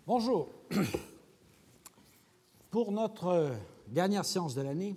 Bonjour. Pour notre dernière séance de l'année,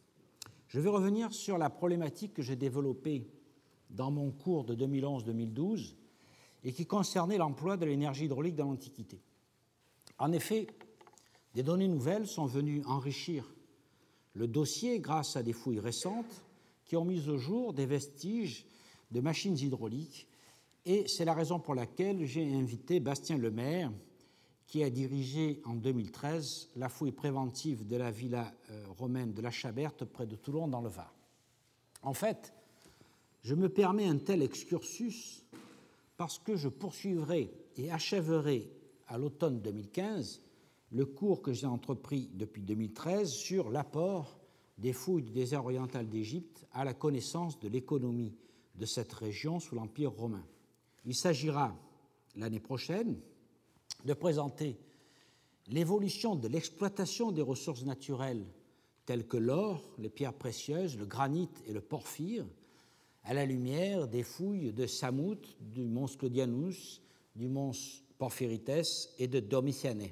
je vais revenir sur la problématique que j'ai développée dans mon cours de 2011-2012 et qui concernait l'emploi de l'énergie hydraulique dans l'Antiquité. En effet, des données nouvelles sont venues enrichir le dossier grâce à des fouilles récentes qui ont mis au jour des vestiges de machines hydrauliques, et c'est la raison pour laquelle j'ai invité Bastien Lemaire, qui a dirigé en 2013 la fouille préventive de la villa romaine de la Chaberte près de Toulon dans le Var. En fait, je me permets un tel excursus parce que je poursuivrai et achèverai à l'automne 2015 le cours que j'ai entrepris depuis 2013 sur l'apport des fouilles du désert oriental d'Égypte à la connaissance de l'économie de cette région sous l'Empire romain. Il s'agira l'année prochaine de présenter l'évolution de l'exploitation des ressources naturelles telles que l'or, les pierres précieuses, le granit et le porphyre, à la lumière des fouilles de Samout, du mont Sclodianus, du mont Porphyrites et de Domitiane.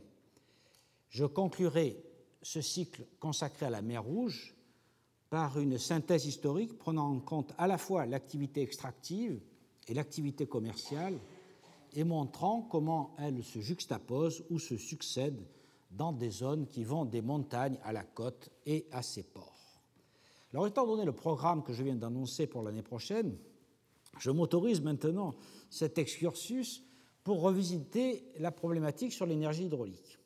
Je conclurai ce cycle consacré à la mer Rouge par une synthèse historique prenant en compte à la fois l'activité extractive et l'activité commerciale et montrant comment elles se juxtaposent ou se succèdent dans des zones qui vont des montagnes à la côte et à ses ports. Alors, étant donné le programme que je viens d'annoncer pour l'année prochaine, je m'autorise maintenant cet excursus pour revisiter la problématique sur l'énergie hydraulique.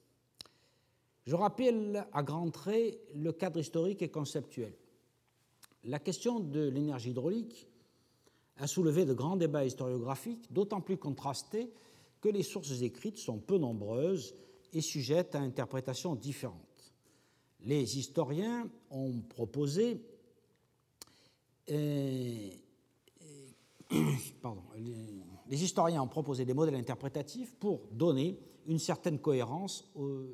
Je rappelle à grands traits le cadre historique et conceptuel. La question de l'énergie hydraulique a soulevé de grands débats historiographiques, d'autant plus contrastés que les sources écrites sont peu nombreuses et sujettes à interprétations différentes. Les historiens ont proposé des modèles interprétatifs pour donner une certaine cohérence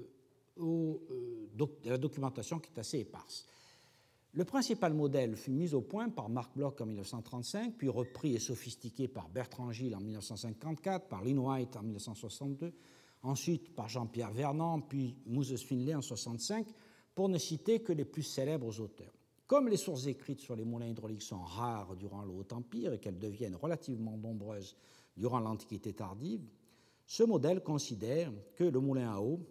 à la documentation qui est assez éparse. Le principal modèle fut mis au point par Marc Bloch en 1935, puis repris et sophistiqué par Bertrand Gilles en 1954, par Lynn White en 1962, ensuite par Jean-Pierre Vernant, puis Moses Finlay en 1965, pour ne citer que les plus célèbres auteurs. Comme les sources écrites sur les moulins hydrauliques sont rares durant le Haut-Empire et qu'elles deviennent relativement nombreuses durant l'Antiquité tardive, ce modèle considère que le moulin à eau,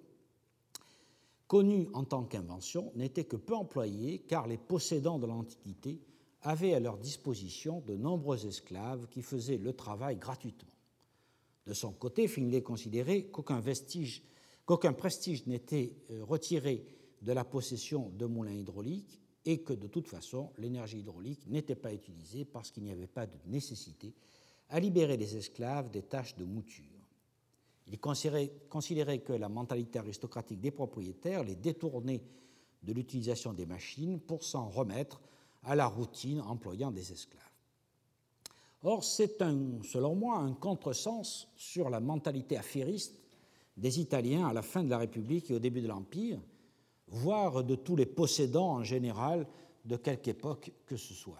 connu en tant qu'invention, n'était que peu employé car les possédants de l'Antiquité avaient à leur disposition de nombreux esclaves qui faisaient le travail gratuitement. De son côté, Finlay considérait qu'aucun prestige n'était retiré de la possession de moulins hydrauliques et que, de toute façon, l'énergie hydraulique n'était pas utilisée parce qu'il n'y avait pas de nécessité à libérer les esclaves des tâches de mouture. Il considérait que la mentalité aristocratique des propriétaires les détournait de l'utilisation des machines pour s'en remettre à la routine employant des esclaves. Or, c'est selon moi un contresens sur la mentalité affairiste des Italiens à la fin de la République et au début de l'Empire, voire de tous les possédants en général de quelque époque que ce soit.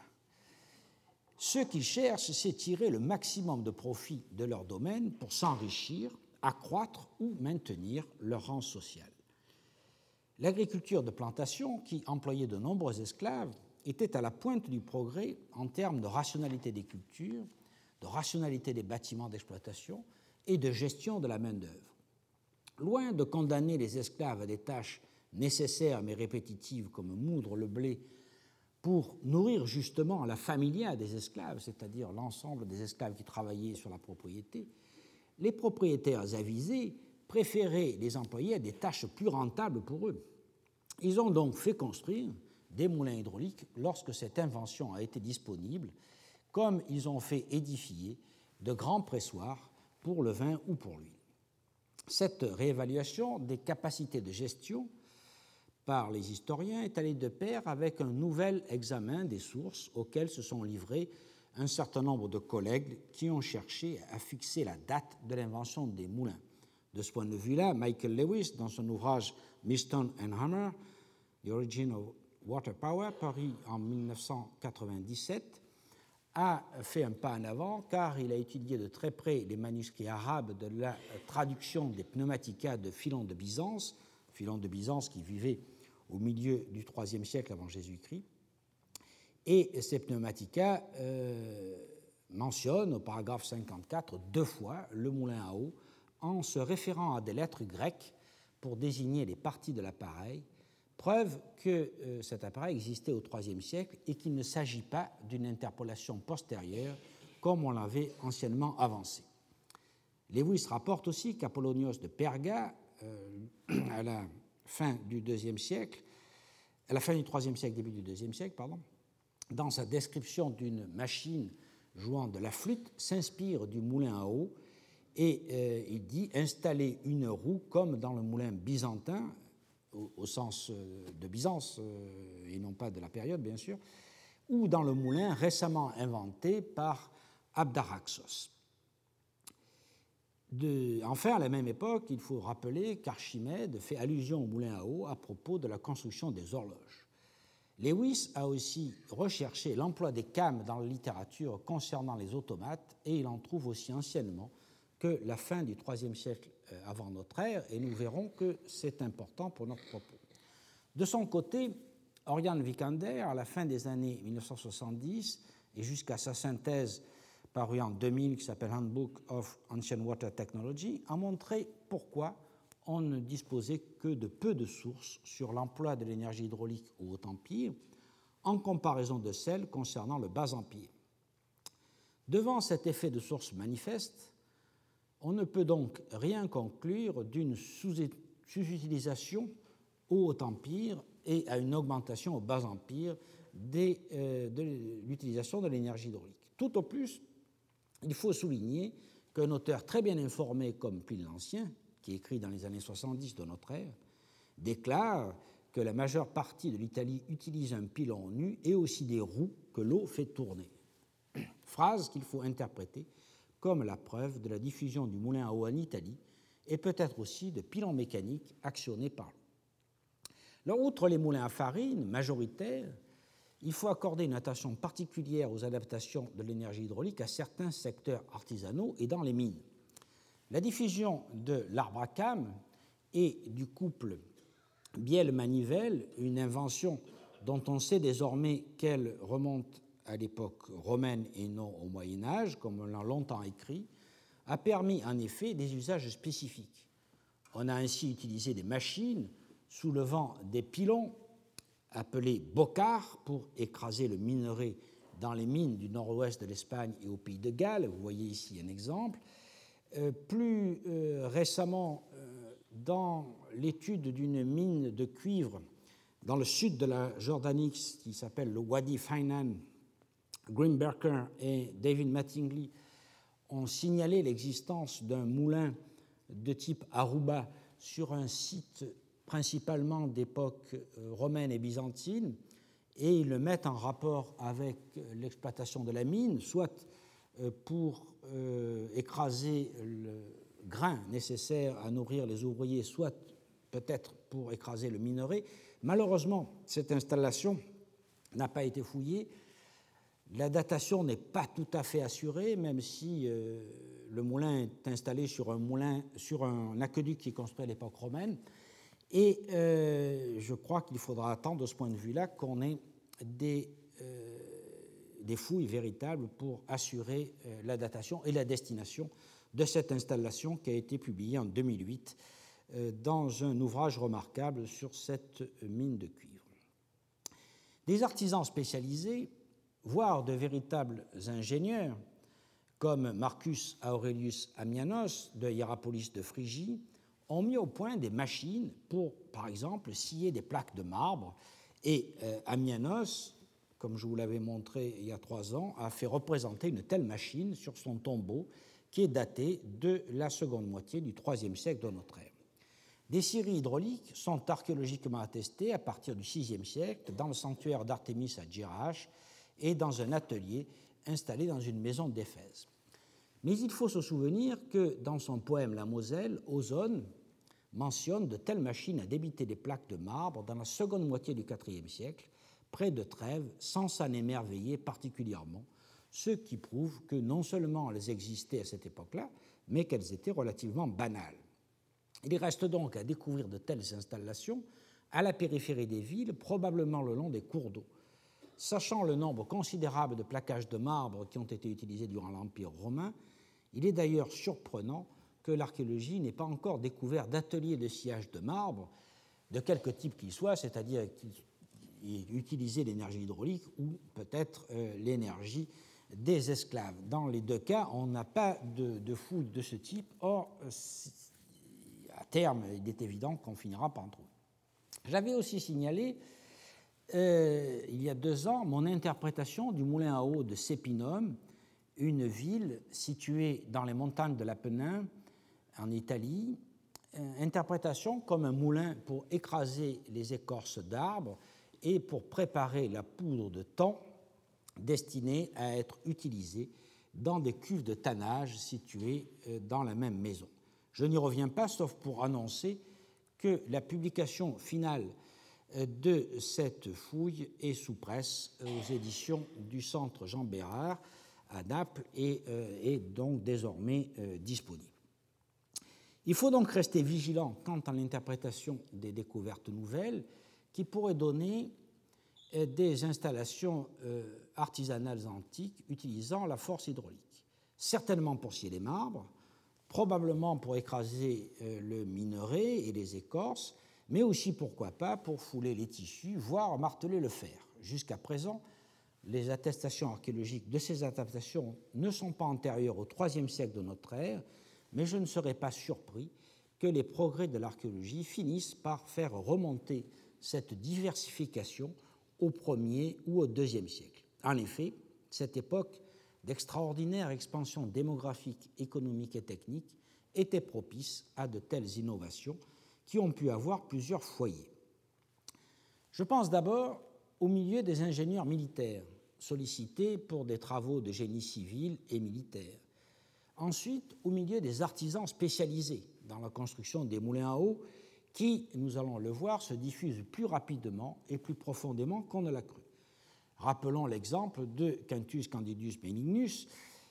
Ce qu'ils cherchent, c'est tirer le maximum de profit de leur domaine pour s'enrichir, accroître ou maintenir leur rang social. L'agriculture de plantation, qui employait de nombreux esclaves, était à la pointe du progrès en termes de rationalité des cultures, de rationalité des bâtiments d'exploitation et de gestion de la main-d'œuvre. Loin de condamner les esclaves à des tâches nécessaires mais répétitives comme moudre le blé pour nourrir justement la familia des esclaves, c'est-à-dire l'ensemble des esclaves qui travaillaient sur la propriété, les propriétaires avisés préféraient les employer à des tâches plus rentables pour eux. Ils ont donc fait construire des moulins hydrauliques lorsque cette invention a été disponible, comme ils ont fait édifier de grands pressoirs pour le vin ou pour l'huile. Cette réévaluation des capacités de gestion par les historiens est allée de pair avec un nouvel examen des sources auxquelles se sont livrés un certain nombre de collègues qui ont cherché à fixer la date de l'invention des moulins. De ce point de vue-là, Michael Lewis, dans son ouvrage Miston and Hammer, The Origin of Water Power, paru en 1997, a fait un pas en avant car il a étudié de très près les manuscrits arabes de la traduction des pneumatica de Philon de Byzance qui vivait au milieu du IIIe siècle avant Jésus-Christ. Et ces pneumatica mentionnent au paragraphe 54 2 fois le moulin à eau en se référant à des lettres grecques pour désigner les parties de l'appareil, preuve que cet appareil existait au IIIe siècle et qu'il ne s'agit pas d'une interpolation postérieure comme on l'avait anciennement avancé. Lewis rapporte aussi qu'Apollonios de Perga, à la fin du IIIe siècle, à la fin du IIIe siècle, début du IIe siècle, dans sa description d'une machine jouant de la flûte, s'inspire du moulin à eau et il dit installer une roue comme dans le moulin byzantin, au sens de Byzance et non pas de la période, bien sûr, ou dans le moulin récemment inventé par Abdaraxos. Enfin, à la même époque, il faut rappeler qu'Archimède fait allusion au moulin à eau à propos de la construction des horloges. Lewis a aussi recherché l'emploi des cames dans la littérature concernant les automates et il en trouve aussi anciennement que la fin du IIIe siècle avant notre ère, et nous verrons que c'est important pour notre propos. De son côté, Oriane Vikander, à la fin des années 1970 et jusqu'à sa synthèse parue en 2000 qui s'appelle Handbook of Ancient Water Technology, a montré pourquoi on ne disposait que de peu de sources sur l'emploi de l'énergie hydraulique au Haut Empire en comparaison de celles concernant le Bas Empire. Devant cet effet de source manifeste, on ne peut donc rien conclure d'une sous-utilisation au Haut Empire et à une augmentation au Bas Empire de l'utilisation de l'énergie hydraulique. Tout au plus, il faut souligner qu'un auteur très bien informé comme Pline l'Ancien, qui écrit dans les années 70 de notre ère, déclare que la majeure partie de l'Italie utilise un pilon nu et aussi des roues que l'eau fait tourner. Phrase qu'il faut interpréter comme la preuve de la diffusion du moulin à eau en Italie et peut-être aussi de pilons mécaniques actionnés par l'eau. Alors, outre les moulins à farine majoritaires, il faut accorder une attention particulière aux adaptations de l'énergie hydraulique à certains secteurs artisanaux et dans les mines. La diffusion de l'arbre à cames et du couple bielle-manivelle, une invention dont on sait désormais qu'elle remonte à l'époque romaine et non au Moyen-Âge, comme on l'a longtemps écrit, a permis en effet des usages spécifiques. On a ainsi utilisé des machines soulevant des pilons appelés bocars pour écraser le minerai dans les mines du nord-ouest de l'Espagne et au pays de Galles. Vous voyez ici un exemple. Plus récemment, dans l'étude d'une mine de cuivre dans le sud de la Jordanie qui s'appelle le Wadi Fainan, Grimberker et David Mattingly ont signalé l'existence d'un moulin de type Aruba sur un site principalement d'époque romaine et byzantine, et ils le mettent en rapport avec l'exploitation de la mine, soit pour écraser le grain nécessaire à nourrir les ouvriers, soit peut-être pour écraser le minerai. Malheureusement, cette installation n'a pas été fouillée. La datation n'est pas tout à fait assurée, même si le moulin est installé sur un aqueduc qui est construit à l'époque romaine. Et je crois qu'il faudra attendre de ce point de vue-là qu'on ait des fouilles véritables pour assurer la datation et la destination de cette installation qui a été publiée en 2008 dans un ouvrage remarquable sur cette mine de cuivre. Des artisans spécialisés, voire de véritables ingénieurs, comme Marcus Aurelius Ammianos de Hierapolis de Phrygie, ont mis au point des machines pour, par exemple, scier des plaques de marbre. Et Ammianos, comme je vous l'avais montré il y a 3 ans, a fait représenter une telle machine sur son tombeau qui est daté de la seconde moitié du IIIe siècle de notre ère. Des scieries hydrauliques sont archéologiquement attestées à partir du VIe siècle dans le sanctuaire d'Artémis à Djirach et dans un atelier installé dans une maison d'Éphèse. Mais il faut se souvenir que dans son poème La Moselle, Ozone mentionne de telles machines à débiter des plaques de marbre dans la seconde moitié du IVe siècle, près de Trèves, sans s'en émerveiller particulièrement, ce qui prouve que non seulement elles existaient à cette époque-là, mais qu'elles étaient relativement banales. Il reste donc à découvrir de telles installations à la périphérie des villes, probablement le long des cours d'eau. Sachant le nombre considérable de plaquages de marbre qui ont été utilisés durant l'Empire romain, il est d'ailleurs surprenant que l'archéologie n'ait pas encore découvert d'ateliers de sciage de marbre, de quelque type qu'il soit, c'est-à-dire utiliser l'énergie hydraulique ou peut-être l'énergie des esclaves. Dans les deux cas, on n'a pas de fouilles de ce type. Or, à terme, il est évident qu'on finira par en trouver. J'avais aussi signalé, il y a 2 ans, mon interprétation du moulin à eau de Sepinum, une ville située dans les montagnes de l'Apennin, en Italie, interprétation comme un moulin pour écraser les écorces d'arbres et pour préparer la poudre de thon destinée à être utilisée dans des cuves de tannage situées dans la même maison. Je n'y reviens pas, sauf pour annoncer que la publication finale de cette fouille est sous presse aux éditions du Centre Jean Bérard à Naples et est donc désormais disponible. Il faut donc rester vigilant quant à l'interprétation des découvertes nouvelles qui pourraient donner des installations artisanales antiques utilisant la force hydraulique, certainement pour scier les marbres, probablement pour écraser le minerai et les écorces, mais aussi, pourquoi pas, pour fouler les tissus, voire marteler le fer. Jusqu'à présent, les attestations archéologiques de ces adaptations ne sont pas antérieures au IIIe siècle de notre ère, mais je ne serais pas surpris que les progrès de l'archéologie finissent par faire remonter cette diversification au 1er ou au 2e siècle. En effet, cette époque d'extraordinaire expansion démographique, économique et technique était propice à de telles innovations qui ont pu avoir plusieurs foyers. Je pense d'abord au milieu des ingénieurs militaires, sollicités pour des travaux de génie civil et militaire. Ensuite, au milieu des artisans spécialisés dans la construction des moulins à eau qui, nous allons le voir, se diffusent plus rapidement et plus profondément qu'on ne l'a cru. Rappelons l'exemple de Quintus Candidus Benignus,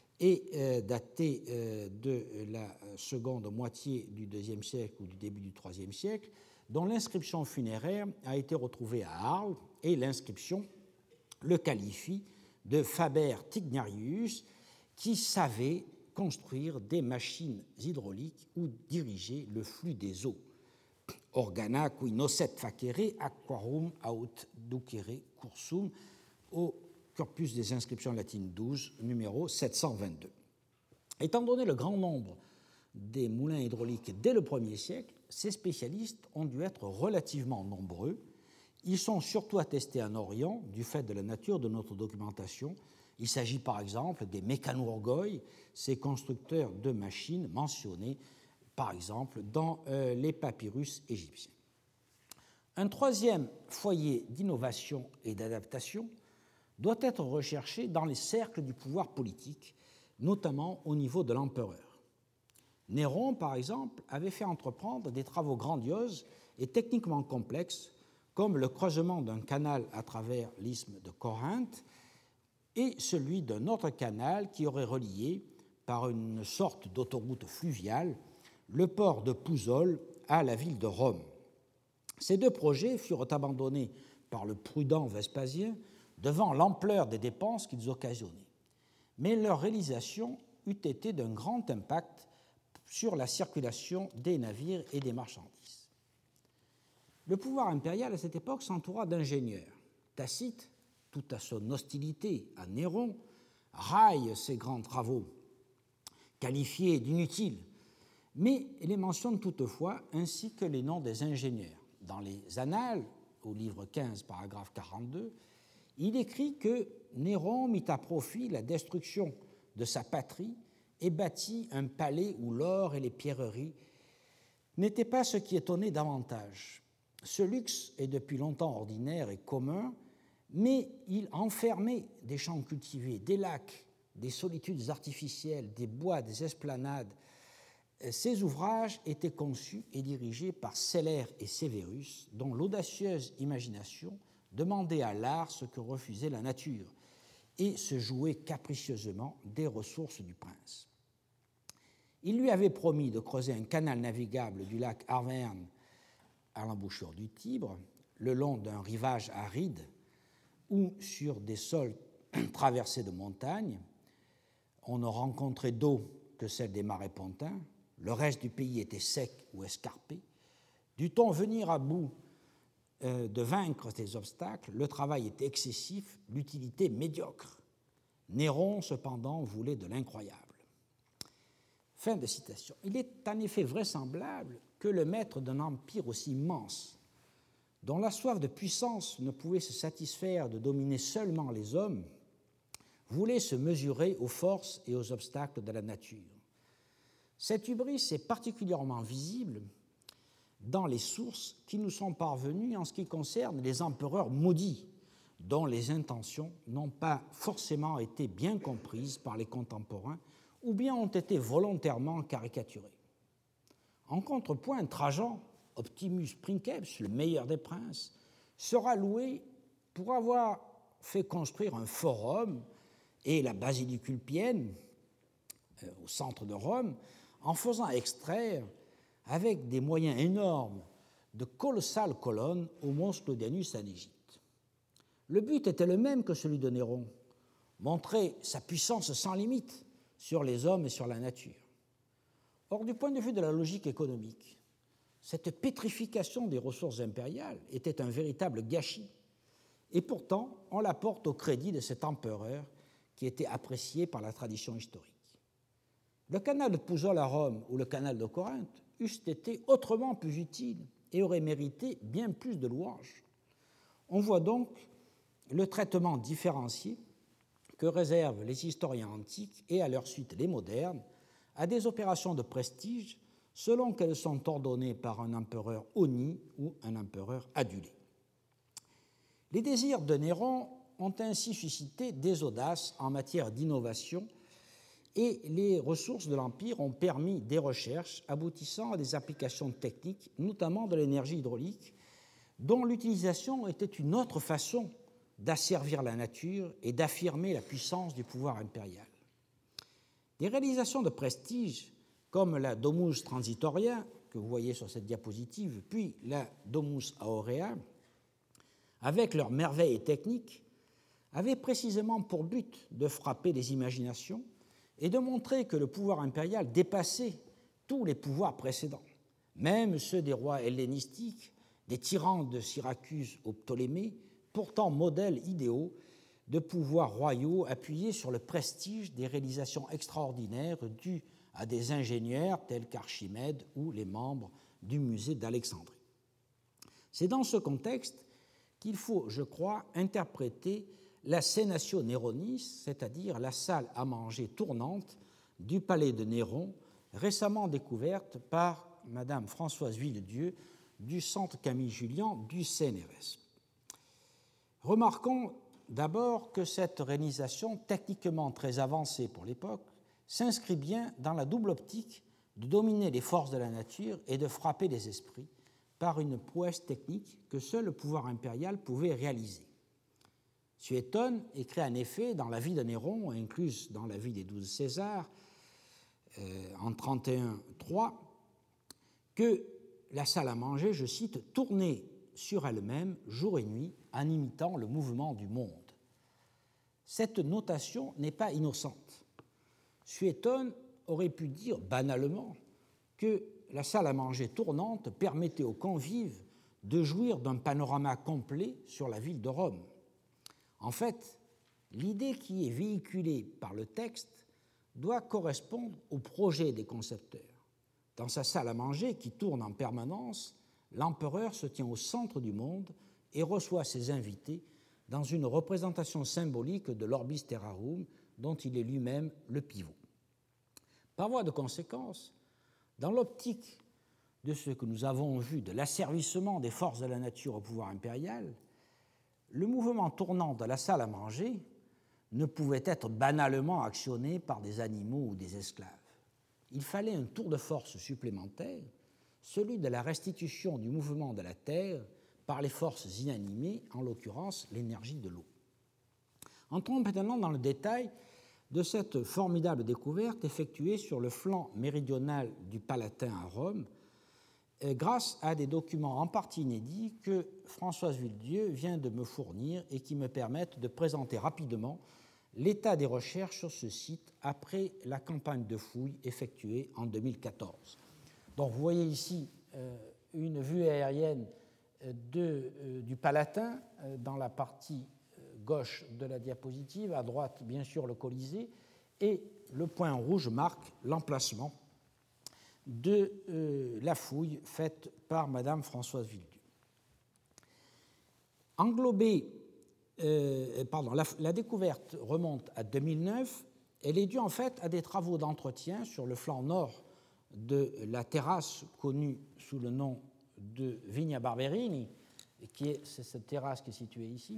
daté de la seconde moitié du IIe siècle ou du début du IIIe siècle, dont l'inscription funéraire a été retrouvée à Arles, et l'inscription le qualifie de Faber Tignarius, qui savait construire des machines hydrauliques ou diriger le flux des eaux. Organa qui nocet facere aquarum aut ducere cursum, au corpus des inscriptions latines 12, numéro 722. Étant donné le grand nombre des moulins hydrauliques dès le 1er siècle, ces spécialistes ont dû être relativement nombreux. Ils sont surtout attestés en Orient du fait de la nature de notre documentation. Il s'agit par exemple des mécanourgoïs, ces constructeurs de machines mentionnés par exemple dans les papyrus égyptiens. Un troisième foyer d'innovation et d'adaptation doit être recherché dans les cercles du pouvoir politique, notamment au niveau de l'empereur. Néron, par exemple, avait fait entreprendre des travaux grandioses et techniquement complexes, comme le creusement d'un canal à travers l'isthme de Corinthe et celui d'un autre canal qui aurait relié, par une sorte d'autoroute fluviale, le port de Pouzole à la ville de Rome. Ces 2 projets furent abandonnés par le prudent Vespasien devant l'ampleur des dépenses qu'ils occasionnaient. Mais leur réalisation eût été d'un grand impact sur la circulation des navires et des marchandises. Le pouvoir impérial à cette époque s'entoura d'ingénieurs. Tacite, tout à son hostilité à Néron, raille ces grands travaux, qualifiés d'inutiles, mais les mentionne toutefois ainsi que les noms des ingénieurs. Dans les Annales, au livre 15, paragraphe 42, il écrit que Néron mit à profit la destruction de sa patrie et bâtit un palais où l'or et les pierreries n'étaient pas ce qui étonnait davantage. Ce luxe est depuis longtemps ordinaire et commun, mais il enfermait des champs cultivés, des lacs, des solitudes artificielles, des bois, des esplanades. Ces ouvrages étaient conçus et dirigés par Celer et Sévérus, dont l'audacieuse imagination demandait à l'art ce que refusait la nature. et se jouer capricieusement des ressources du prince. Il lui avait promis de creuser un canal navigable du lac Arverne à l'embouchure du Tibre, le long d'un rivage aride ou sur des sols traversés de montagnes. On ne rencontrait d'eau que celle des marais pontins. Le reste du pays était sec ou escarpé. Dut-on venir à bout de vaincre ces obstacles, le travail était excessif, l'utilité médiocre. Néron, cependant, voulait de l'incroyable. Fin de citation. Il est en effet vraisemblable que le maître d'un empire aussi immense, dont la soif de puissance ne pouvait se satisfaire de dominer seulement les hommes, voulait se mesurer aux forces et aux obstacles de la nature. Cette hubris est particulièrement visible dans les sources qui nous sont parvenues en ce qui concerne les empereurs maudits, dont les intentions n'ont pas forcément été bien comprises par les contemporains ou bien ont été volontairement caricaturées. En contrepoint, Trajan, Optimus Princeps, le meilleur des princes, sera loué pour avoir fait construire un forum et la basilique Ulpienne au centre de Rome, en faisant extraire avec des moyens énormes de colossales colonnes au mont Claudianus en Égypte. Le but était le même que celui de Néron, montrer sa puissance sans limite sur les hommes et sur la nature. Or, du point de vue de la logique économique, cette pétrification des ressources impériales était un véritable gâchis, et pourtant on la porte au crédit de cet empereur qui était apprécié par la tradition historique. Le canal de Pouzol à Rome ou le canal de Corinthe eussent été autrement plus utiles et auraient mérité bien plus de louanges. On voit donc le traitement différencié que réservent les historiens antiques et à leur suite les modernes à des opérations de prestige selon qu'elles sont ordonnées par un empereur honni ou un empereur adulé. Les désirs de Néron ont ainsi suscité des audaces en matière d'innovation et les ressources de l'Empire ont permis des recherches aboutissant à des applications techniques, notamment de l'énergie hydraulique, dont l'utilisation était une autre façon d'asservir la nature et d'affirmer la puissance du pouvoir impérial. Des réalisations de prestige, comme la Domus Transitoria, que vous voyez sur cette diapositive, puis la Domus Aurea, avec leurs merveilles techniques, avaient précisément pour but de frapper les imaginations et de montrer que le pouvoir impérial dépassait tous les pouvoirs précédents, même ceux des rois hellénistiques, des tyrans de Syracuse aux Ptolémées, pourtant modèles idéaux de pouvoirs royaux appuyés sur le prestige des réalisations extraordinaires dues à des ingénieurs tels qu'Archimède ou les membres du musée d'Alexandrie. C'est dans ce contexte qu'il faut, je crois, interpréter la Senatio Neronis, c'est-à-dire la salle à manger tournante du palais de Néron, récemment découverte par Madame Françoise Villedieu du Centre Camille Jullian du CNRS. Remarquons d'abord que cette réalisation, techniquement très avancée pour l'époque, s'inscrit bien dans la double optique de dominer les forces de la nature et de frapper les esprits par une prouesse technique que seul le pouvoir impérial pouvait réaliser. Suétone écrit en effet dans la vie de Néron, incluse dans la vie des 12 Césars, en 31-3, que la salle à manger, je cite, tournait sur elle-même jour et nuit en imitant le mouvement du monde. Cette notation n'est pas innocente. Suétone aurait pu dire banalement que la salle à manger tournante permettait aux convives de jouir d'un panorama complet sur la ville de Rome. En fait, l'idée qui est véhiculée par le texte doit correspondre au projet des concepteurs. Dans sa salle à manger qui tourne en permanence, l'empereur se tient au centre du monde et reçoit ses invités dans une représentation symbolique de l'orbis terrarum dont il est lui-même le pivot. Par voie de conséquence, dans l'optique de ce que nous avons vu de l'asservissement des forces de la nature au pouvoir impérial, le mouvement tournant de la salle à manger ne pouvait être banalement actionné par des animaux ou des esclaves. Il fallait un tour de force supplémentaire, celui de la restitution du mouvement de la Terre par les forces inanimées, en l'occurrence l'énergie de l'eau. Entrons maintenant dans le détail de cette formidable découverte effectuée sur le flanc méridional du Palatin à Rome, grâce à des documents en partie inédits que Françoise Villedieu vient de me fournir et qui me permettent de présenter rapidement l'état des recherches sur ce site après la campagne de fouilles effectuée en 2014. Donc vous voyez ici une vue aérienne du Palatin dans la partie gauche de la diapositive, à droite bien sûr le Colisée, et le point rouge marque l'emplacement de la fouille faite par Madame Françoise Villedieu. La découverte remonte à 2009. Elle est due en fait à des travaux d'entretien sur le flanc nord de la terrasse connue sous le nom de Vigna Barberini, c'est cette terrasse qui est située ici.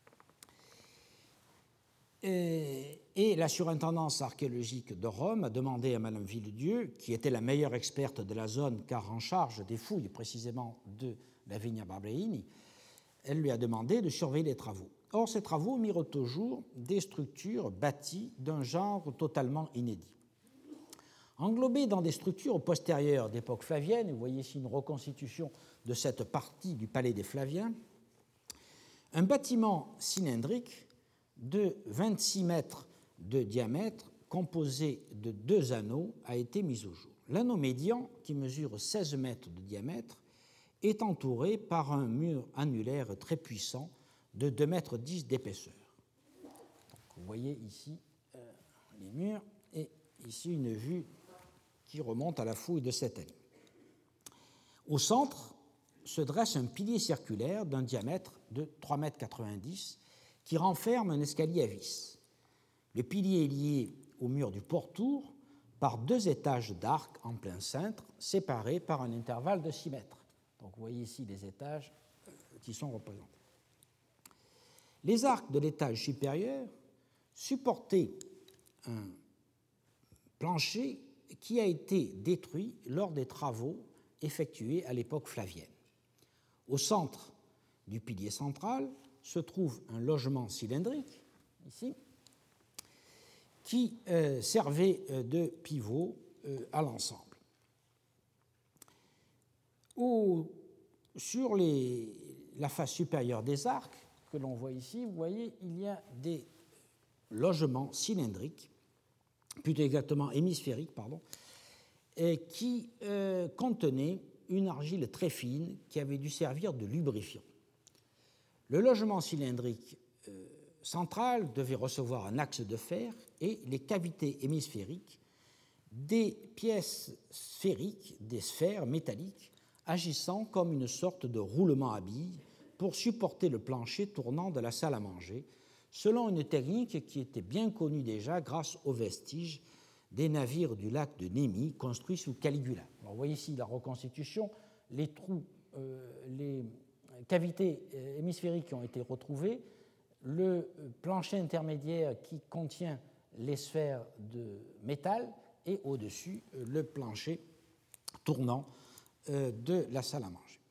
Et la surintendance archéologique de Rome a demandé à Madame Villedieu, qui était la meilleure experte de la zone car en charge des fouilles précisément de la Vigna Barberini, elle lui a demandé de surveiller les travaux. Or, ces travaux mirent au jour des structures bâties d'un genre totalement inédit. Englobées dans des structures postérieures d'époque flavienne, vous voyez ici une reconstitution de cette partie du palais des Flaviens, un bâtiment cylindrique de 26 mètres de diamètre, composé de 2 anneaux, a été mis au jour. L'anneau médian, qui mesure 16 mètres de diamètre, est entouré par un mur annulaire très puissant de 2,10 mètres d'épaisseur. Vous voyez ici les murs et ici une vue qui remonte à la fouille de cette année. Au centre se dresse un pilier circulaire d'un diamètre de 3,90 mètres qui renferme un escalier à vis. Le pilier est lié au mur du pourtour par 2 étages d'arcs en plein cintre, séparés par un intervalle de 6 mètres. Donc vous voyez ici les étages qui sont représentés. Les arcs de l'étage supérieur supportaient un plancher qui a été détruit lors des travaux effectués à l'époque flavienne. Au centre du pilier central se trouve un logement cylindrique, ici, qui servait de pivot à l'ensemble. Sur la face supérieure des arcs, que l'on voit ici, vous voyez, il y a des logements cylindriques, plutôt exactement hémisphériques, qui contenaient une argile très fine qui avait dû servir de lubrifiant. Le logement cylindrique central devait recevoir un axe de fer et les cavités hémisphériques des pièces sphériques, des sphères métalliques, agissant comme une sorte de roulement à billes pour supporter le plancher tournant de la salle à manger, selon une technique qui était bien connue déjà grâce aux vestiges des navires du lac de Némi construits sous Caligula. Alors, vous voyez ici la reconstitution, les trous, les cavités hémisphériques qui ont été retrouvées, le plancher intermédiaire qui contient les sphères de métal et au-dessus le plancher tournant de la salle à manger.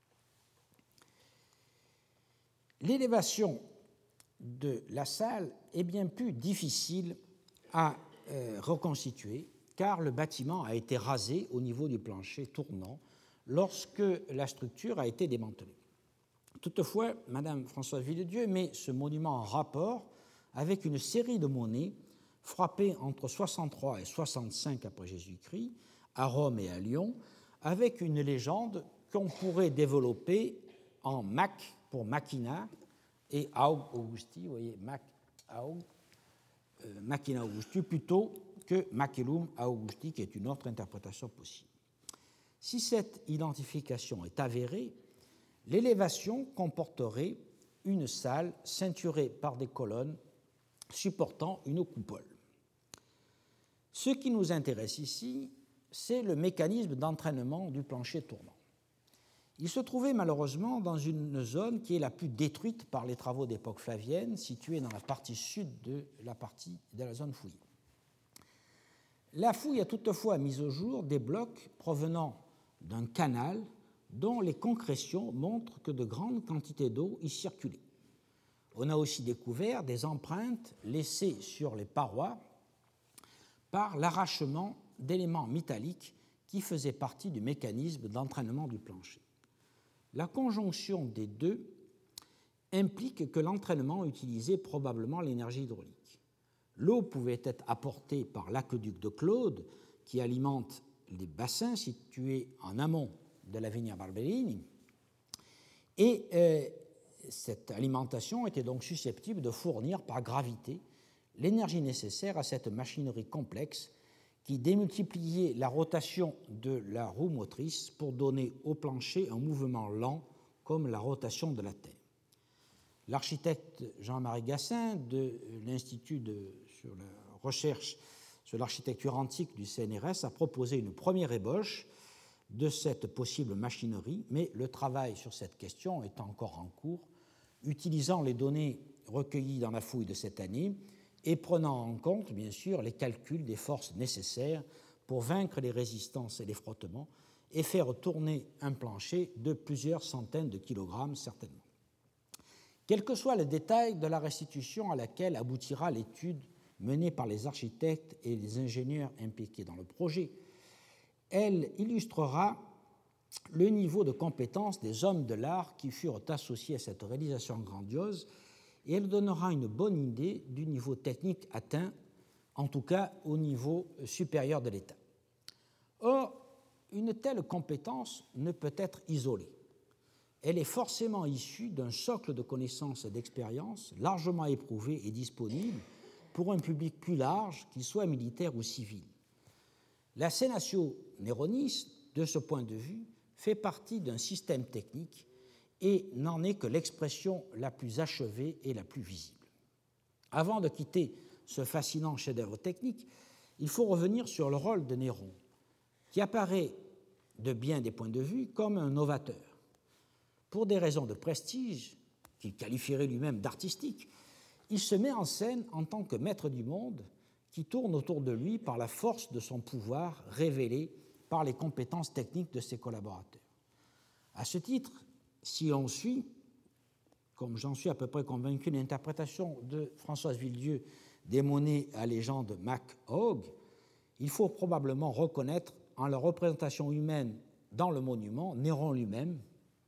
L'élévation de la salle est bien plus difficile à reconstituer car le bâtiment a été rasé au niveau du plancher tournant lorsque la structure a été démantelée. Toutefois, Madame Françoise Villedieu met ce monument en rapport avec une série de monnaies frappées entre 63 et 65 après Jésus-Christ à Rome et à Lyon, avec une légende qu'on pourrait développer en Mac pour Machina et Aug Augusti, vous voyez, Mac Aug, Machina Augusti, plutôt que Macellum Augusti, qui est une autre interprétation possible. Si cette identification est avérée, l'élévation comporterait une salle ceinturée par des colonnes supportant une coupole. Ce qui nous intéresse ici, c'est le mécanisme d'entraînement du plancher tournant. Il se trouvait malheureusement dans une zone qui est la plus détruite par les travaux d'époque flavienne, située dans la partie sud de la zone fouillée. La fouille a toutefois mis au jour des blocs provenant d'un canal dont les concrétions montrent que de grandes quantités d'eau y circulaient. on a aussi découvert des empreintes laissées sur les parois par l'arrachement d'éléments métalliques qui faisaient partie du mécanisme d'entraînement du plancher. La conjonction des deux implique que l'entraînement utilisait probablement l'énergie hydraulique. L'eau pouvait être apportée par l'aqueduc de Claude, qui alimente les bassins situés en amont de la Vigna Barberini, et cette alimentation était donc susceptible de fournir par gravité l'énergie nécessaire à cette machinerie complexe qui démultipliait la rotation de la roue motrice pour donner au plancher un mouvement lent comme la rotation de la Terre. L'architecte Jean-Marie Gassin de l'Institut sur la recherche sur l'architecture antique du CNRS a proposé une première ébauche de cette possible machinerie, mais le travail sur cette question est encore en cours, utilisant les données recueillies dans la fouille de cette année et prenant en compte, bien sûr, les calculs des forces nécessaires pour vaincre les résistances et les frottements et faire tourner un plancher de plusieurs centaines de kilogrammes, certainement. Quel que soit le détail de la restitution à laquelle aboutira l'étude menée par les architectes et les ingénieurs impliqués dans le projet, elle illustrera le niveau de compétence des hommes de l'art qui furent associés à cette réalisation grandiose, et elle donnera une bonne idée du niveau technique atteint, en tout cas au niveau supérieur de l'État. Or, une telle compétence ne peut être isolée. Elle est forcément issue d'un socle de connaissances et d'expériences largement éprouvé et disponible pour un public plus large, qu'il soit militaire ou civil. La Sénatio Neronis, de ce point de vue, fait partie d'un système technique et n'en est que l'expression la plus achevée et la plus visible. Avant de quitter ce fascinant chef-d'œuvre technique, il faut revenir sur le rôle de Néron, qui apparaît de bien des points de vue comme un novateur. Pour des raisons de prestige, qu'il qualifierait lui-même d'artistique, il se met en scène en tant que maître du monde qui tourne autour de lui par la force de son pouvoir révélé par les compétences techniques de ses collaborateurs. À ce titre, si l'on suit, comme j'en suis à peu près convaincu, l'interprétation de Françoise Villedieu des monnaies à légende Mac-Hogg, il faut probablement reconnaître en la représentation humaine dans le monument Néron lui-même,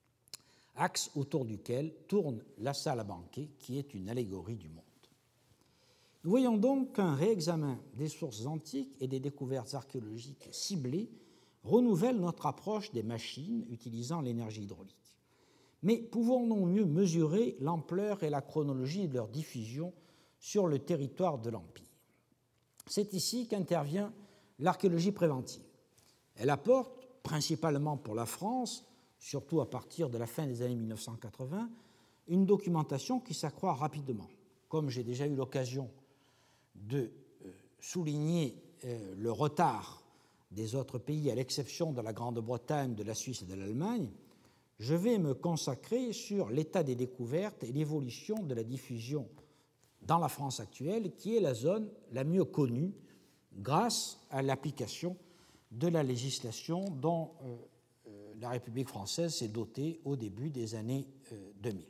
axe autour duquel tourne la salle à banquet, qui est une allégorie du monde. Nous voyons donc qu'un réexamen des sources antiques et des découvertes archéologiques ciblées renouvelle notre approche des machines utilisant l'énergie hydraulique. Mais pouvons-nous mieux mesurer l'ampleur et la chronologie de leur diffusion sur le territoire de l'Empire? C'est ici qu'intervient l'archéologie préventive. Elle apporte, principalement pour la France, surtout à partir de la fin des années 1980, une documentation qui s'accroît rapidement. Comme j'ai déjà eu l'occasion de souligner le retard des autres pays, à l'exception de la Grande-Bretagne, de la Suisse et de l'Allemagne, je vais me consacrer sur l'état des découvertes et l'évolution de la diffusion dans la France actuelle, qui est la zone la mieux connue grâce à l'application de la législation dont la République française s'est dotée au début des années 2000.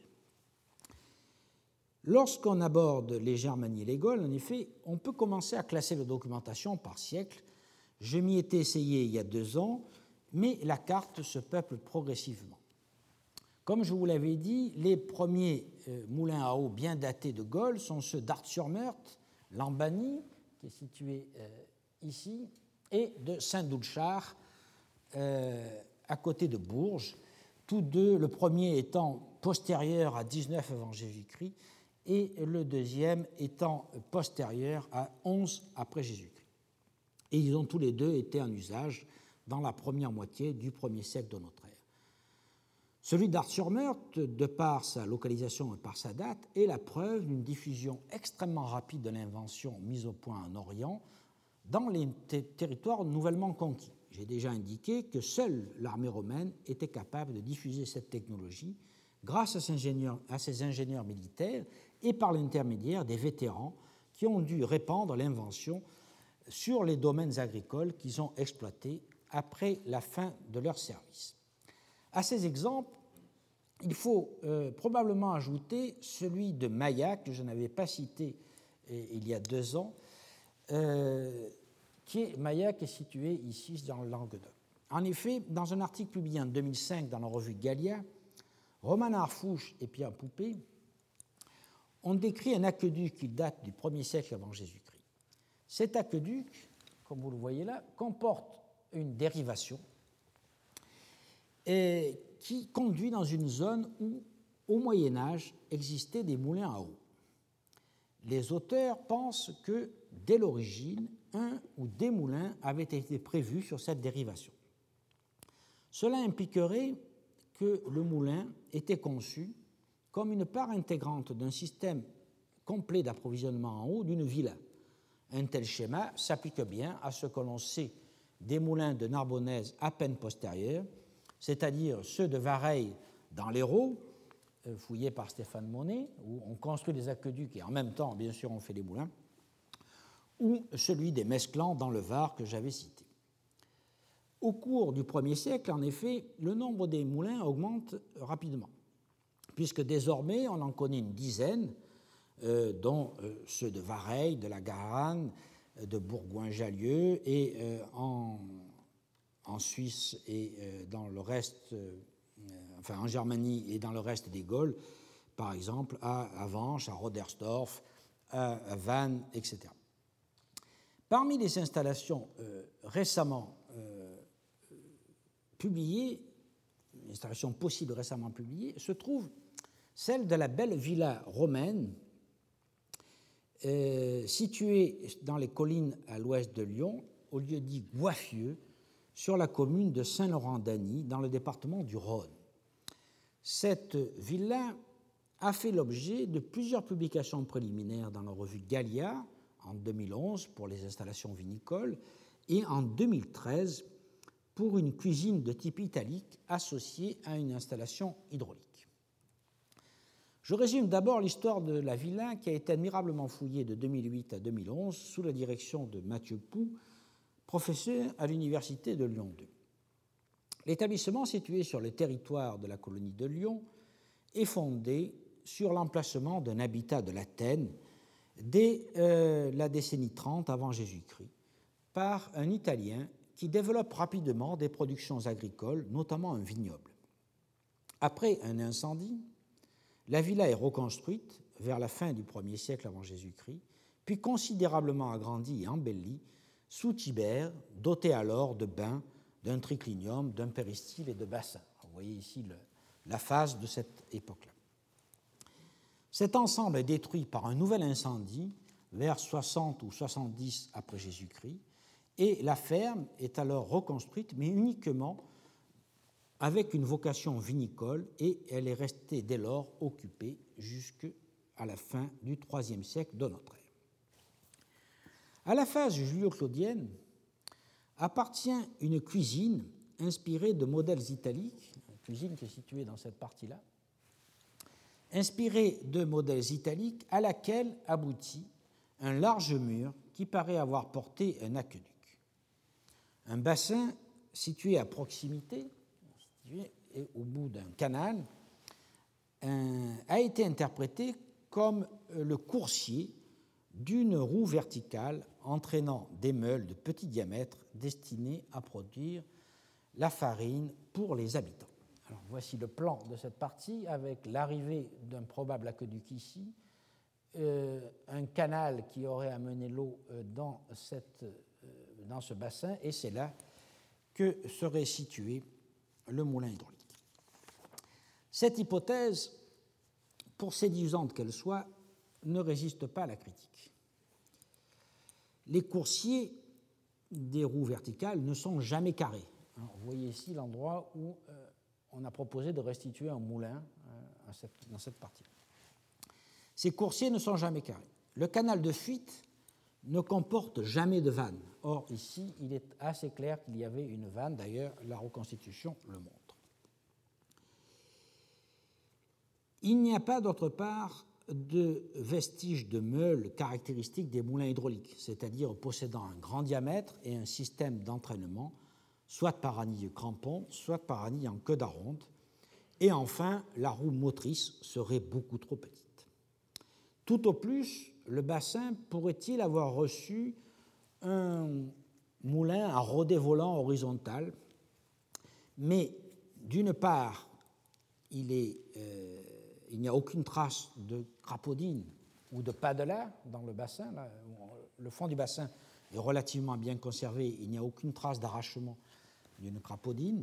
Lorsqu'on aborde les Germanies et les Gaules, en effet, on peut commencer à classer la documentation par siècle. Je m'y étais essayé il y a 2 ans, mais la carte se peuple progressivement. Comme je vous l'avais dit, les premiers moulins à eau bien datés de Gaulle sont ceux d'Art-sur-Meurthe, Lambany, qui est situé ici, et de Saint-Doulchard, à côté de Bourges, tous deux, le premier étant postérieur à 19 avant Jésus-Christ et le deuxième étant postérieur à 11 après Jésus-Christ. Et ils ont tous les deux été en usage dans la première moitié du 1er siècle de notre ère. Celui d'Art-sur-Meurthe, de par sa localisation et par sa date, est la preuve d'une diffusion extrêmement rapide de l'invention mise au point en Orient dans les territoires nouvellement conquis. J'ai déjà indiqué que seule l'armée romaine était capable de diffuser cette technologie grâce à ses ingénieurs militaires et par l'intermédiaire des vétérans qui ont dû répandre l'invention sur les domaines agricoles qu'ils ont exploités après la fin de leur service. À ces exemples, il faut probablement ajouter celui de Maillac, que je n'avais pas cité il y a 2 ans, Maillac est situé ici dans le Languedoc. En effet, dans un article publié en 2005 dans la revue Gallia, Roman Harfouche et Pierre Poupée ont décrit un aqueduc qui date du 1er siècle avant Jésus-Christ. Cet aqueduc, comme vous le voyez là, comporte une dérivation qui conduit dans une zone où, au Moyen Âge, existaient des moulins à eau. Les auteurs pensent que, dès l'origine, un ou des moulins avaient été prévus sur cette dérivation. Cela impliquerait que le moulin était conçu comme une part intégrante d'un système complet d'approvisionnement en eau d'une villa. Un tel schéma s'applique bien à ce que l'on sait des moulins de Narbonnaise à peine postérieurs, c'est-à-dire ceux de Vareille dans l'Hérault, fouillés par Stéphane Monet, où on construit des aqueducs et en même temps, bien sûr, on fait des moulins, ou celui des Mesclans dans le Var que j'avais cité. Au cours du 1er siècle, en effet, le nombre des moulins augmente rapidement, puisque désormais on en connaît une dizaine, dont ceux de Vareille, de la Garenne, de Bourgoin-Jallieu, et en Suisse et dans le reste, en Germanie et dans le reste des Gaules, par exemple à Vanches, à Rodersdorf, à Vannes, etc. Parmi les installations récemment publiées, les installations possibles récemment publiées, se trouve celle de la belle villa romaine située dans les collines à l'ouest de Lyon, au lieu dit Goiffieux, sur la commune de Saint-Laurent-d'Agny, dans le département du Rhône. Cette villa a fait l'objet de plusieurs publications préliminaires dans la revue Gallia, en 2011 pour les installations vinicoles, et en 2013 pour une cuisine de type italique associée à une installation hydraulique. Je résume d'abord l'histoire de la villa qui a été admirablement fouillée de 2008 à 2011 sous la direction de Mathieu Pou, professeur à l'Université de Lyon 2. L'établissement, situé sur le territoire de la colonie de Lyon, est fondé sur l'emplacement d'un habitat de l'Athènes dès la décennie 30 avant Jésus-Christ par un Italien qui développe rapidement des productions agricoles, notamment un vignoble. Après un incendie, la villa est reconstruite vers la fin du 1er siècle avant Jésus-Christ, puis considérablement agrandie et embellie sous Tibère, dotée alors de bains, d'un triclinium, d'un péristyle et de bassins. Vous voyez ici la phase de cette époque-là. Cet ensemble est détruit par un nouvel incendie vers 60 ou 70 après Jésus-Christ, et la ferme est alors reconstruite, mais uniquement avec une vocation vinicole, et elle est restée dès lors occupée jusqu'à la fin du IIIe siècle de notre ère. À la phase julio-claudienne appartient une cuisine inspirée de modèles italiques, une cuisine qui est située dans cette partie-là, inspirée de modèles italiques à laquelle aboutit un large mur qui paraît avoir porté un aqueduc. Un bassin situé à proximité, au bout d'un canal, a été interprété comme le coursier d'une roue verticale entraînant des meules de petit diamètre destinés à produire la farine pour les habitants. Alors, voici le plan de cette partie avec l'arrivée d'un probable aqueduc ici, un canal qui aurait amené l'eau dans ce bassin, et c'est là que serait situé le moulin hydraulique. Cette hypothèse, pour séduisante qu'elle soit, ne résiste pas à la critique. Les coursiers des roues verticales ne sont jamais carrés. Alors, vous voyez ici l'endroit où on a proposé de restituer un moulin dans cette partie. Ces coursiers ne sont jamais carrés. Le canal de fuite ne comporte jamais de vanne. Or, ici, il est assez clair qu'il y avait une vanne. D'ailleurs, la reconstitution le montre. Il n'y a pas, d'autre part, de vestiges de meules caractéristiques des moulins hydrauliques, c'est-à-dire possédant un grand diamètre et un système d'entraînement, soit par anille crampon, soit par anille en queue d'aronde, Et enfin, la roue motrice serait beaucoup trop petite. Tout au plus, le bassin pourrait-il avoir reçu un moulin à rodet volant horizontal, mais d'une part, il n'y a aucune trace de crapaudine ou de padelas dans le bassin. Là, le fond du bassin est relativement bien conservé, il n'y a aucune trace d'arrachement d'une crapaudine.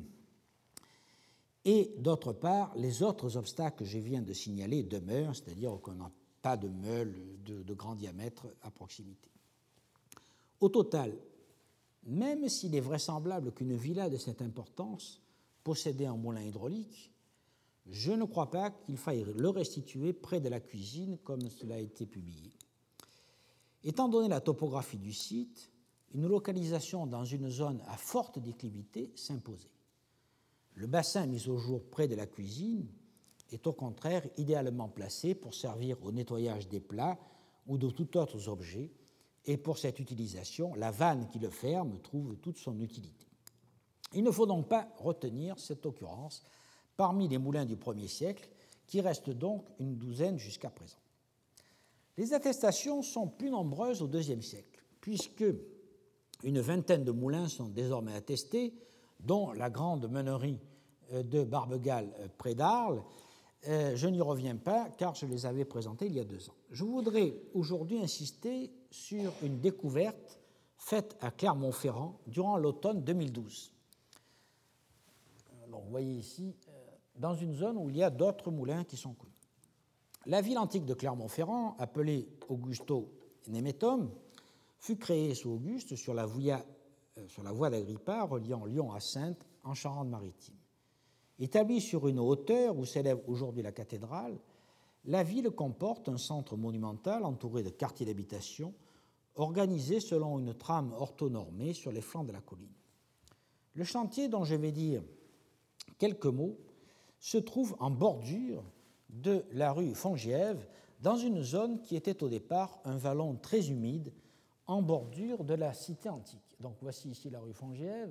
Et d'autre part, les autres obstacles que je viens de signaler demeurent, c'est-à-dire qu'on n'a pas de meule de grand diamètre à proximité. Au total, même s'il est vraisemblable qu'une villa de cette importance possédait un moulin hydraulique, je ne crois pas qu'il faille le restituer près de la cuisine comme cela a été publié. Étant donné la topographie du site, une localisation dans une zone à forte déclivité s'imposait. Le bassin mis au jour près de la cuisine est au contraire idéalement placé pour servir au nettoyage des plats ou de tout autre objet, et pour cette utilisation, la vanne qui le ferme trouve toute son utilité. Il ne faut donc pas retenir cette occurrence parmi les moulins du 1er siècle, qui restent donc une douzaine jusqu'à présent. Les attestations sont plus nombreuses au 2e siècle, puisque une vingtaine de moulins sont désormais attestés, dont la grande meunerie de Barbegal près d'Arles. Je n'y reviens pas car je les avais présentés il y a 2 ans. Je voudrais aujourd'hui insister sur une découverte faite à Clermont-Ferrand durant l'automne 2012. Donc, vous voyez ici, dans une zone où il y a d'autres moulins qui sont connus. La ville antique de Clermont-Ferrand, appelée Augusto Nemetum, fut créée sous Auguste sur la voie d'Agrippa reliant Lyon à Saintes en Charente-Maritime. Établie sur une hauteur où s'élève aujourd'hui la cathédrale, la ville comporte un centre monumental entouré de quartiers d'habitation organisés selon une trame orthonormée sur les flancs de la colline. Le chantier dont je vais dire quelques mots se trouve en bordure de la rue Fongiève, dans une zone qui était au départ un vallon très humide en bordure de la cité antique. Donc voici ici la rue Fongiève,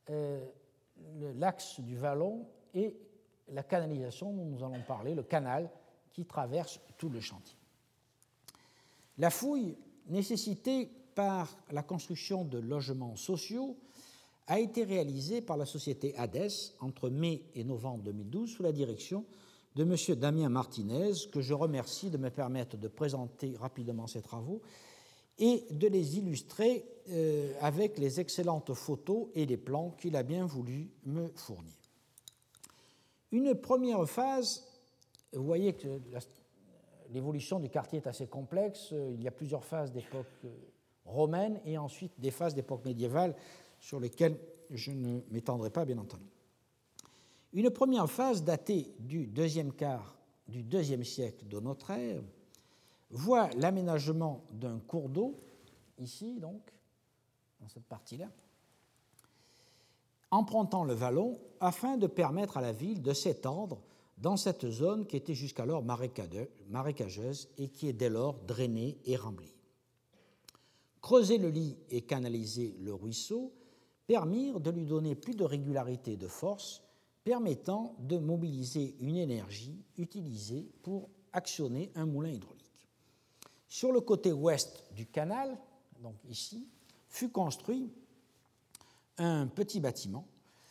l'axe du vallon et la canalisation dont nous allons parler, le canal qui traverse tout le chantier. La fouille nécessitée par la construction de logements sociaux a été réalisée par la société Hadès entre mai et novembre 2012 sous la direction de M. Damien Martinez, que je remercie de me permettre de présenter rapidement ces travaux et de les illustrer avec les excellentes photos et les plans qu'il a bien voulu me fournir. Une première phase, vous voyez que l'évolution du quartier est assez complexe, il y a plusieurs phases d'époque romaine et ensuite des phases d'époque médiévale sur lesquelles je ne m'étendrai pas, bien entendu. Une première phase datée du deuxième quart du IIe siècle de notre ère voit l'aménagement d'un cours d'eau, ici donc, dans cette partie-là, empruntant le vallon afin de permettre à la ville de s'étendre dans cette zone qui était jusqu'alors marécageuse et qui est dès lors drainée et remblée. Creuser le lit et canaliser le ruisseau permirent de lui donner plus de régularité et de force, permettant de mobiliser une énergie utilisée pour actionner un moulin hydraulique. Sur le côté ouest du canal, donc ici, fut construit un petit bâtiment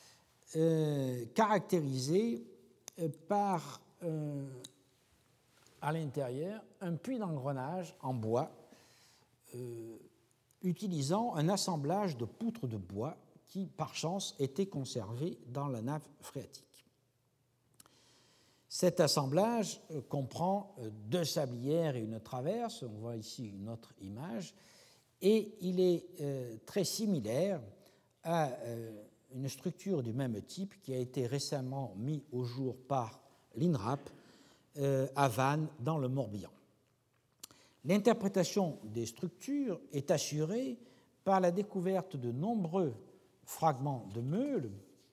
caractérisé par, à l'intérieur, un puits d'engrenage en bois utilisant un assemblage de poutres de bois qui, par chance, était conservé dans la nappe phréatique. Cet assemblage comprend 2 sablières et une traverse, on voit ici une autre image, et il est très similaire à une structure du même type qui a été récemment mise au jour par l'INRAP à Vannes, dans le Morbihan. L'interprétation des structures est assurée par la découverte de nombreux fragments de meules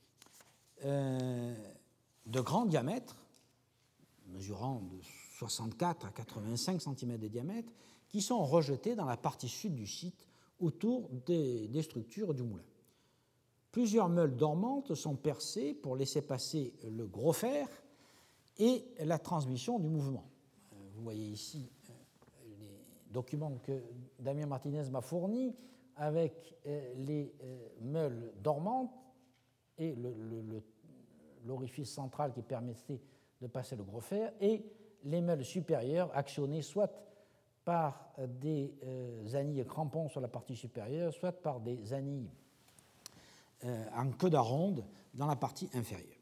de grand diamètre, mesurant de 64 à 85 cm de diamètre, qui sont rejetés dans la partie sud du site autour des structures du moulin. Plusieurs meules dormantes sont percées pour laisser passer le gros fer et la transmission du mouvement. Vous voyez ici les documents que Damien Martinez m'a fournis avec les meules dormantes et l'orifice central qui permettait de passer le gros fer, et les meules supérieures actionnées soit par des anilles crampons sur la partie supérieure, soit par des anilles en queue d'aronde dans la partie inférieure.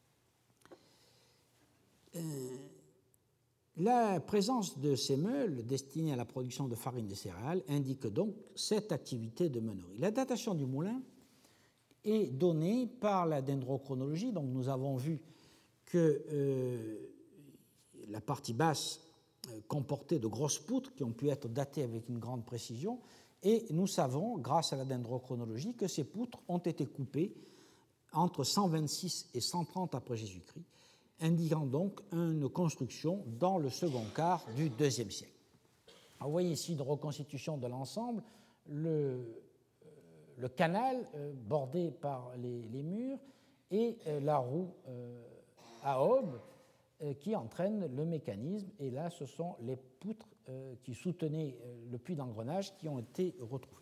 La présence de ces meules destinées à la production de farine de céréales indique donc cette activité de meunerie. La datation du moulin est donnée par la dendrochronologie. Donc nous avons vu que la partie basse comportait de grosses poutres qui ont pu être datées avec une grande précision, et nous savons, grâce à la dendrochronologie, que ces poutres ont été coupées entre 126 et 130 après Jésus-Christ, indiquant donc une construction dans le second quart du IIe siècle. Alors, vous voyez ici une reconstitution de l'ensemble, le canal bordé par les murs et la roue à aube qui entraîne le mécanisme, et là ce sont les poutres qui soutenaient le puits d'engrenage qui ont été retrouvées.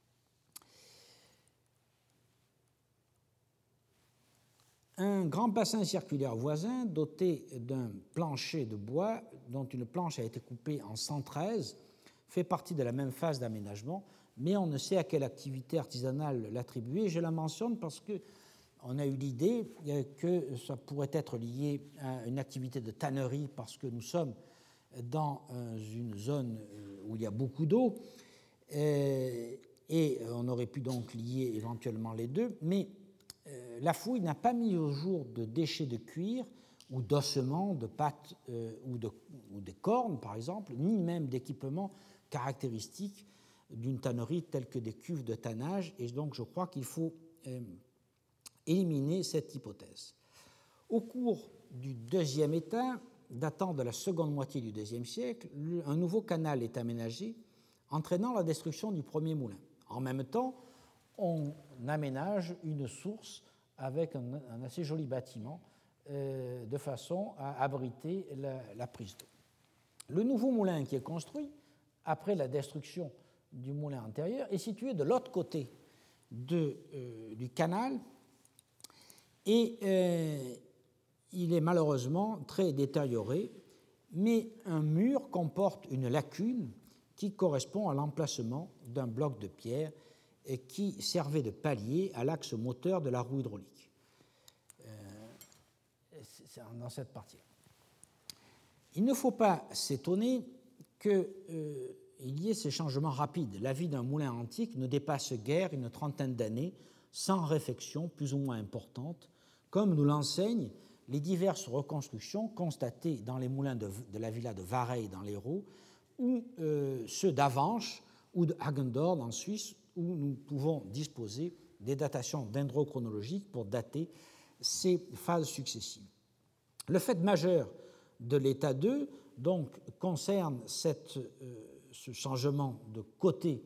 Un grand bassin circulaire voisin, doté d'un plancher de bois dont une planche a été coupée en 113, fait partie de la même phase d'aménagement, mais on ne sait à quelle activité artisanale l'attribuer. Je la mentionne parce qu'on a eu l'idée que ça pourrait être lié à une activité de tannerie, parce que nous sommes dans une zone où il y a beaucoup d'eau, et on aurait pu donc lier éventuellement les deux, mais la fouille n'a pas mis au jour de déchets de cuir ou d'ossements, de pâtes ou des cornes, par exemple, ni même d'équipements caractéristiques d'une tannerie tels que des cuves de tannage, et donc je crois qu'il faut éliminer cette hypothèse. Au cours du deuxième état, datant de la seconde moitié du IIe siècle, un nouveau canal est aménagé, entraînant la destruction du premier moulin. En même temps, on aménage une source avec un assez joli bâtiment de façon à abriter la prise d'eau. Le nouveau moulin qui est construit après la destruction du moulin antérieur est situé de l'autre côté du canal, et il est malheureusement très détérioré, mais un mur comporte une lacune qui correspond à l'emplacement d'un bloc de pierre et qui servait de palier à l'axe moteur de la roue hydraulique. C'est dans cette partie. Il ne faut pas s'étonner qu'il y ait ces changements rapides. La vie d'un moulin antique ne dépasse guère une trentaine d'années sans réfection plus ou moins importante, comme nous l'enseignent les diverses reconstructions constatées dans les moulins de la villa de Vareille dans l'Hérault, ou ceux d'Avenches ou de Hagendorn en Suisse, où nous pouvons disposer des datations dendrochronologiques pour dater ces phases successives. Le fait majeur de l'état 2 donc, concerne ce changement de côté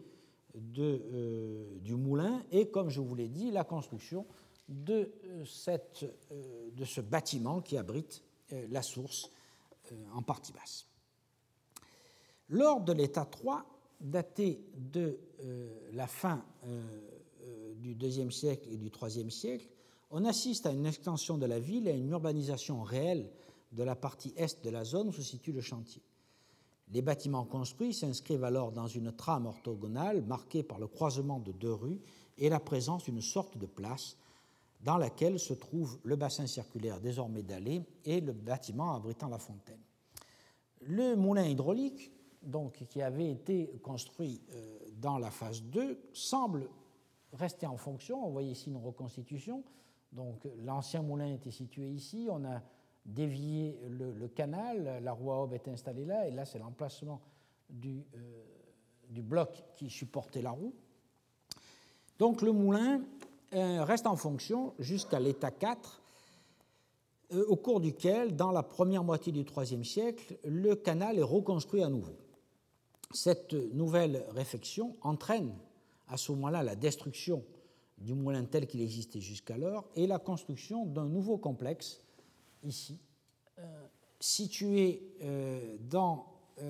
du moulin et, comme je vous l'ai dit, la construction de ce bâtiment qui abrite la source en partie basse. Lors de l'état 3, daté de la fin du IIe siècle et du IIIe siècle, on assiste à une extension de la ville et à une urbanisation réelle de la partie est de la zone où se situe le chantier. Les bâtiments construits s'inscrivent alors dans une trame orthogonale marquée par le croisement de deux rues et la présence d'une sorte de place dans laquelle se trouve le bassin circulaire désormais dallé et le bâtiment abritant la fontaine. Le moulin hydraulique, donc, qui avait été construit dans la phase 2, semble rester en fonction. On voit ici une reconstitution. Donc, l'ancien moulin était situé ici. On a dévié le canal. La roue à aube est installée là. Et là, c'est l'emplacement du bloc qui supportait la roue. Donc, le moulin reste en fonction jusqu'à l'état 4, au cours duquel, dans la première moitié du IIIe siècle, le canal est reconstruit à nouveau. Cette nouvelle réfection entraîne à ce moment-là la destruction du moulin tel qu'il existait jusqu'alors et la construction d'un nouveau complexe, ici, situé dans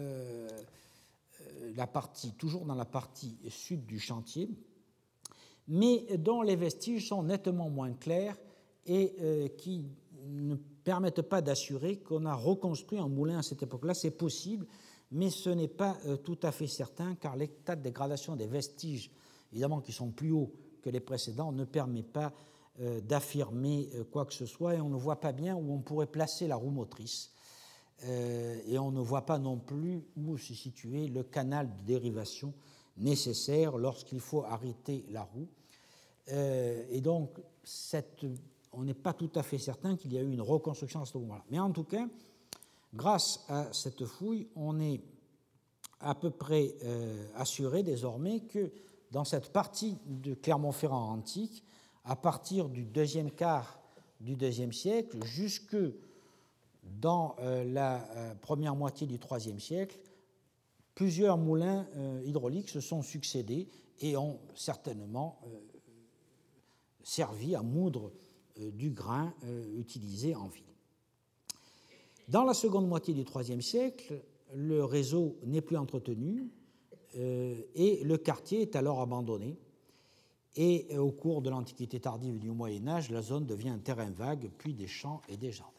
toujours dans la partie sud du chantier, mais dont les vestiges sont nettement moins clairs et qui ne permettent pas d'assurer qu'on a reconstruit un moulin à cette époque-là. C'est possible, mais ce n'est pas tout à fait certain, car l'état de dégradation des vestiges, évidemment qui sont plus hauts que les précédents, ne permet pas d'affirmer quoi que ce soit, et on ne voit pas bien où on pourrait placer la roue motrice, et on ne voit pas non plus où se situait le canal de dérivation nécessaire lorsqu'il faut arrêter la roue. Et donc, on n'est pas tout à fait certain qu'il y a eu une reconstruction à ce moment-là. Mais en tout cas, grâce à cette fouille, on est à peu près assuré désormais que dans cette partie de Clermont-Ferrand antique, à partir du deuxième quart du IIe siècle jusque dans la première moitié du IIIe siècle, plusieurs moulins hydrauliques se sont succédés et ont certainement servi à moudre du grain utilisé en ville. Dans la seconde moitié du IIIe siècle, le réseau n'est plus entretenu et le quartier est alors abandonné. Et au cours de l'Antiquité tardive et du Moyen-Âge, la zone devient un terrain vague, puis des champs et des jardins.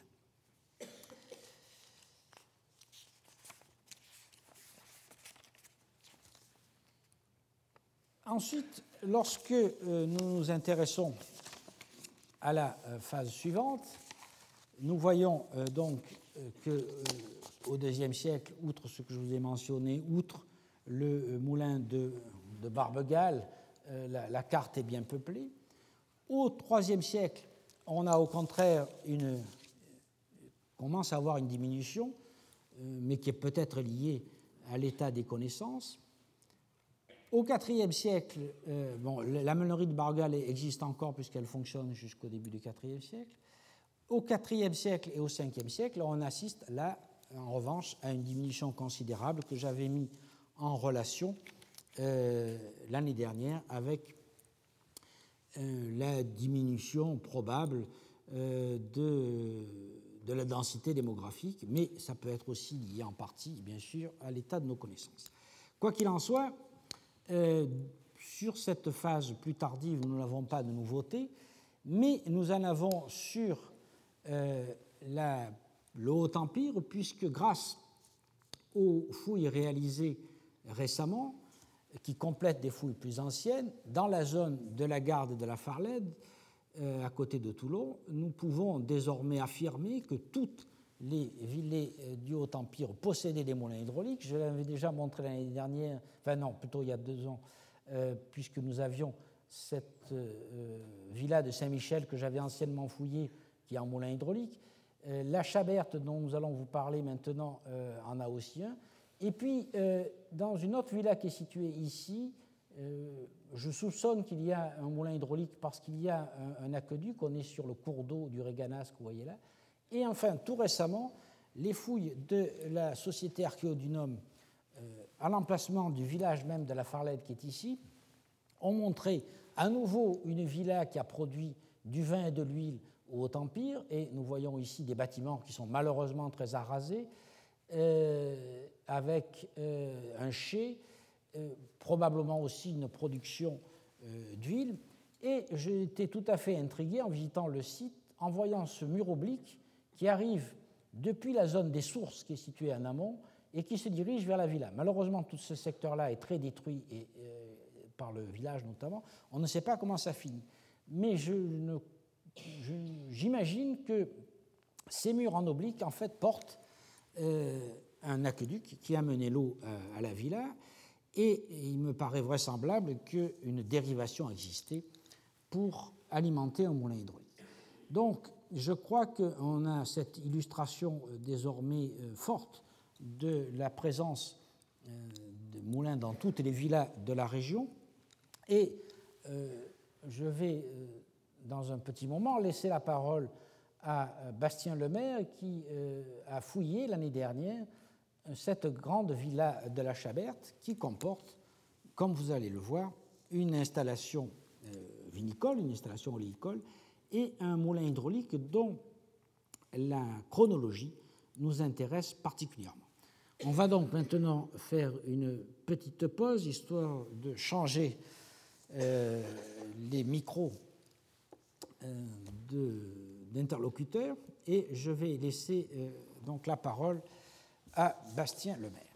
Ensuite, lorsque nous nous intéressons à la phase suivante, nous voyons donc qu'au IIe siècle, outre ce que je vous ai mentionné, outre le moulin de Barbegal, la carte est bien peuplée. Au IIIe siècle, on a au contraire commence à avoir une diminution, mais qui est peut-être liée à l'état des connaissances. Au IVe siècle, la meunerie de Barbegal existe encore puisqu'elle fonctionne jusqu'au début du IVe siècle. Au IVe siècle et au Ve siècle, on assiste là, en revanche, à une diminution considérable que j'avais mis en relation l'année dernière avec la diminution probable de la densité démographique, mais ça peut être aussi lié en partie, bien sûr, à l'état de nos connaissances. Quoi qu'il en soit, sur cette phase plus tardive, nous n'avons pas de nouveautés, mais nous en avons sur le Haut-Empire, puisque grâce aux fouilles réalisées récemment, qui complètent des fouilles plus anciennes, dans la zone de la Garde de la Farlède, à côté de Toulon, nous pouvons désormais affirmer que toutes les villets du Haut-Empire possédaient des moulins hydrauliques. Je l'avais déjà montré l'année dernière, enfin non, plutôt il y a 2 ans, puisque nous avions cette villa de Saint-Michel que j'avais anciennement fouillée, qui est en moulin hydraulique. La Chaberte, dont nous allons vous parler maintenant, en a aussi un. Et puis, dans une autre villa qui est située ici, je soupçonne qu'il y a un moulin hydraulique parce qu'il y a un aqueduc. On est sur le cours d'eau du Réganas que vous voyez là. Et enfin, tout récemment, les fouilles de la Société Archéodunum à l'emplacement du village même de la Farlède qui est ici ont montré à nouveau une villa qui a produit du vin et de l'huile au Haut-Empire. Et nous voyons ici des bâtiments qui sont malheureusement très arasés, avec un chai, probablement aussi une production d'huile. Et j'ai été tout à fait intrigué en visitant le site, en voyant ce mur oblique qui arrive depuis la zone des sources qui est située en amont et qui se dirige vers la villa. Malheureusement, tout ce secteur-là est très détruit, et, par le village notamment. On ne sait pas comment ça finit. Mais j'imagine que ces murs en oblique, en fait, portent un aqueduc qui a mené l'eau à la villa, et il me paraît vraisemblable qu'une dérivation existait pour alimenter un moulin hydraulique. Donc, je crois qu'on a cette illustration désormais forte de la présence de moulins dans toutes les villas de la région, et je vais, dans un petit moment, laisser la parole à Bastien Lemaire, qui a fouillé l'année dernière cette grande villa de la Chaberte qui comporte, comme vous allez le voir, une installation vinicole, une installation oléicole et un moulin hydraulique dont la chronologie nous intéresse particulièrement. On va donc maintenant faire une petite pause, histoire de changer les micros d'interlocuteurs, et je vais laisser donc la parole à Bastien Lemaire.